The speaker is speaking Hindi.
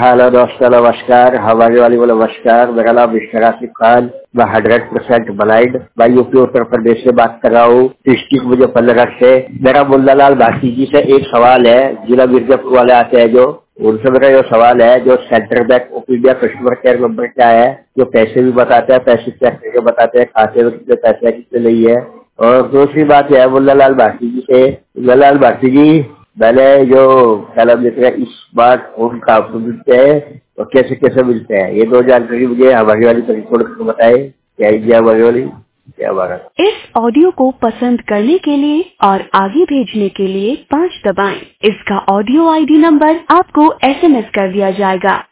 हेलो दोस्तों, नमस्कार। हमारे वाली को नमस्कार। मेरा नाम मिस्टर आसिफ खान, मैं 100% ब्लाइंड, मैं यूपी उत्तर प्रदेश से बात कर रहा हूँ। डिस्ट्रिक्ट मुजफ्फरनगर से। मेरा मुल्लालाल भाटी जी से एक सवाल है। जिला मिर्जापुर वाले आते हैं जो, उनसे मेरा जो सवाल है, जो Central Bank of India customer care number क्या है, जो पैसे भी बताते हैं, पैसे चेक करके बताते हैं खाते में कितने पैसे है कितने नहीं है। और दूसरी बात यह है मुल्लालाल भाटी जी से, मुल्लालाल भाटी जी, मैंने जो क्या लेते हैं इस बार फोन का आपको मिलते हैं और कैसे कैसे मिलते हैं, ये दो जानकारी मुझे हमारी वाली पर रिकॉर्ड करके बताए। क्या इंडिया हमारी वाली, क्या भारत। इस ऑडियो को पसंद करने के लिए और आगे भेजने के लिए 5 दबाएं। इसका ऑडियो आईडी नंबर आपको SMS कर दिया जाएगा।